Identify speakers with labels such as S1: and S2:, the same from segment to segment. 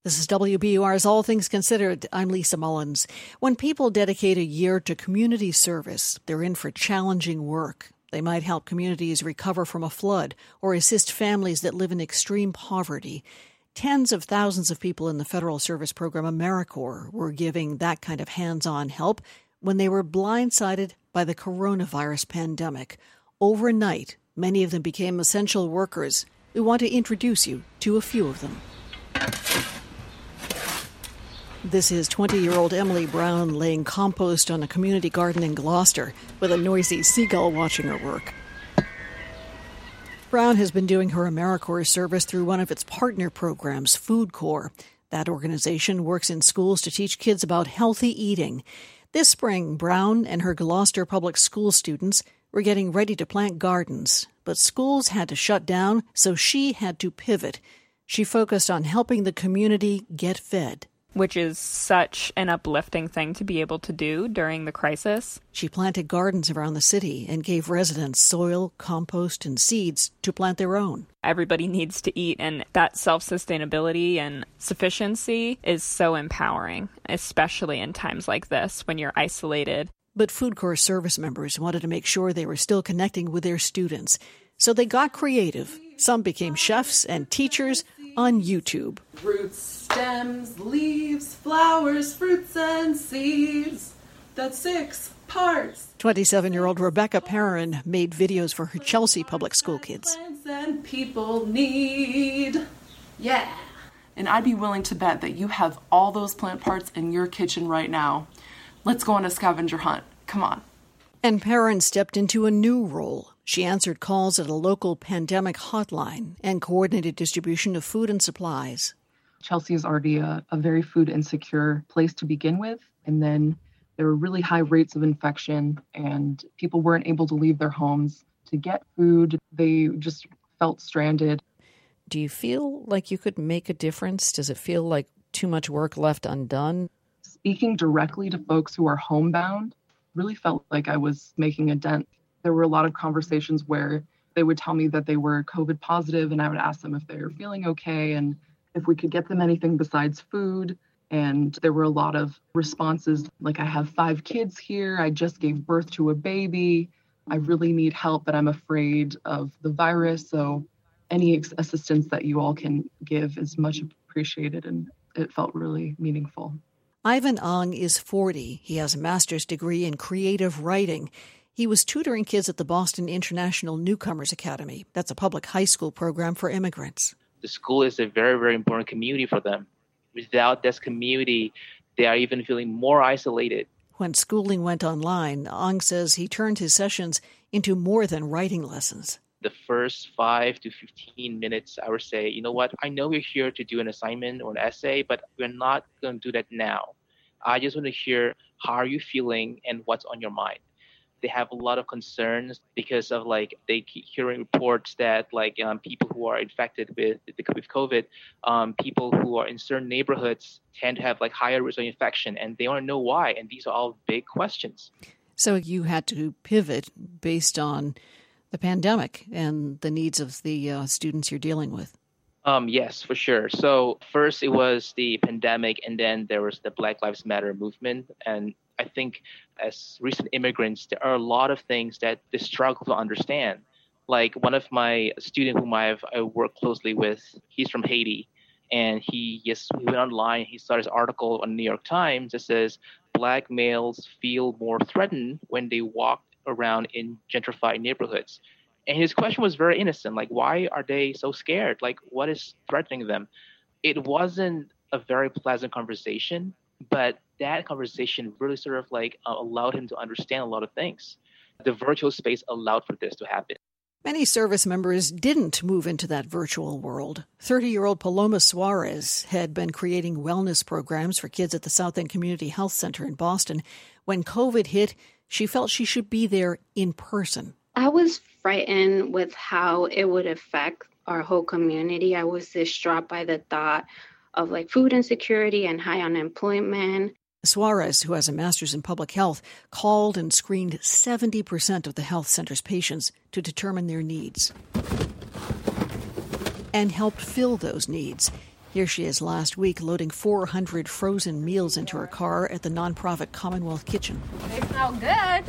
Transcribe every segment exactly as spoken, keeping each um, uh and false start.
S1: This is W B U R's All Things Considered. I'm Lisa Mullins. When people dedicate a year to community service, they're in for challenging work. They might help communities recover from a flood or assist families that live in extreme poverty. Tens of thousands of people in the federal service program AmeriCorps were giving that kind of hands-on help when they were blindsided by the coronavirus pandemic. Overnight, many of them became essential workers. We want to introduce you to a few of them. This is twenty-year-old Emily Brown laying compost on a community garden in Gloucester with a noisy seagull watching her work. Brown has been doing her AmeriCorps service through one of its partner programs, Food Corps. That organization works in schools to teach kids about healthy eating. This spring, Brown and her Gloucester public school students were getting ready to plant gardens, but schools had to shut down, so she had to pivot. She focused on helping the community get fed.
S2: Which is such an uplifting thing to be able to do during the crisis.
S1: She planted gardens around the city and gave residents soil, compost, and seeds to plant their own.
S2: Everybody needs to eat, and that self-sustainability and sufficiency is so empowering, especially in times like this when you're isolated.
S1: But Food Corps service members wanted to make sure they were still connecting with their students. So they got creative. Some became chefs and teachers on YouTube.
S3: Roots, stems, leaves, flowers, fruits, and seeds. That's six parts.
S1: twenty-seven-year-old Rebecca Perrin made videos for her Chelsea public school kids.
S3: And people need. Yeah. And I'd be willing to bet that you have all those plant parts in your kitchen right now. Let's go on a scavenger hunt. Come on.
S1: And Perrin stepped into a new role. She answered calls at a local pandemic hotline and coordinated distribution of food and supplies.
S4: Chelsea is already a, a very food insecure place to begin with. And then there were really high rates of infection and people weren't able to leave their homes to get food. They just felt stranded.
S1: Do you feel like you could make a difference? Does it feel like too much work left undone?
S4: Speaking directly to folks who are homebound really felt like I was making a dent. There were a lot of conversations where they would tell me that they were COVID positive, and I would ask them if they were feeling okay and if we could get them anything besides food. And there were a lot of responses like, I have five kids here. I just gave birth to a baby. I really need help, but I'm afraid of the virus. So any assistance that you all can give is much appreciated, and it felt really meaningful.
S1: Ivan Ong is forty. He has a master's degree in creative writing. He was tutoring kids at the Boston International Newcomers Academy. That's a public high school program for immigrants.
S5: The school is a very, very important community for them. Without this community, they are even feeling more isolated.
S1: When schooling went online, Ong says he turned his sessions into more than writing lessons.
S5: The first five to fifteen minutes, I would say, you know what, I know we're here to do an assignment or an essay, but we're not going to do that now. I just want to hear how are you feeling and what's on your mind. They have a lot of concerns because of like they keep hearing reports that like um, people who are infected with with COVID, um, people who are in certain neighborhoods tend to have like higher risk of infection, and they want to know why. And these are all big questions.
S1: So you had to pivot based on the pandemic and the needs of the uh, students you're dealing with.
S5: Um, yes, for sure. So first it was the pandemic, and then there was the Black Lives Matter movement. And I think as recent immigrants, there are a lot of things that they struggle to understand. Like one of my students whom I've I work closely with, he's from Haiti, and he just he went online. He saw this article on the New York Times that says Black males feel more threatened when they walk around in gentrified neighborhoods. And his question was very innocent, like, why are they so scared? Like, what is threatening them? It wasn't a very pleasant conversation, but that conversation really sort of like uh, allowed him to understand a lot of things. The virtual space allowed for this to happen.
S1: Many service members didn't move into that virtual world. thirty-year-old Paloma Suarez had been creating wellness programs for kids at the South End Community Health Center in Boston. When COVID hit, she felt she should be there in person.
S6: I was frightened with how it would affect our whole community. I was distraught by the thought of like food insecurity and high unemployment.
S1: Suarez, who has a master's in public health, called and screened seventy percent of the health center's patients to determine their needs and helped fill those needs. Here she is last week loading four hundred frozen meals into her car at the nonprofit Commonwealth Kitchen.
S7: They smell good.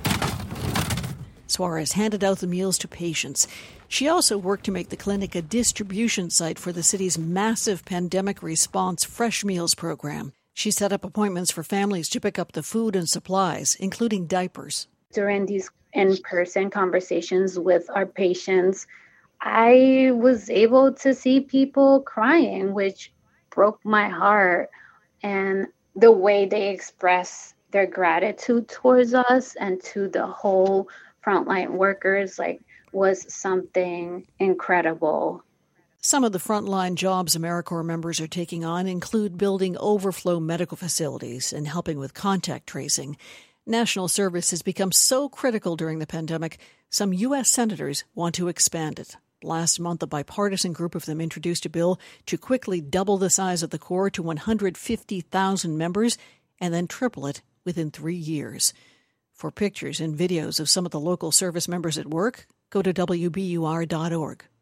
S1: Suarez handed out the meals to patients. She also worked to make the clinic a distribution site for the city's massive pandemic response fresh meals program. She set up appointments for families to pick up the food and supplies, including diapers.
S6: During these in-person conversations with our patients, I was able to see people crying, which broke my heart. And the way they express their gratitude towards us and to the whole frontline workers, like, was something incredible.
S1: Some of the frontline jobs AmeriCorps members are taking on include building overflow medical facilities and helping with contact tracing. National service has become so critical during the pandemic, some U S senators want to expand it. Last month, a bipartisan group of them introduced a bill to quickly double the size of the Corps to one hundred fifty thousand members and then triple it within three years. For pictures and videos of some of the local service members at work, go to W B U R dot org.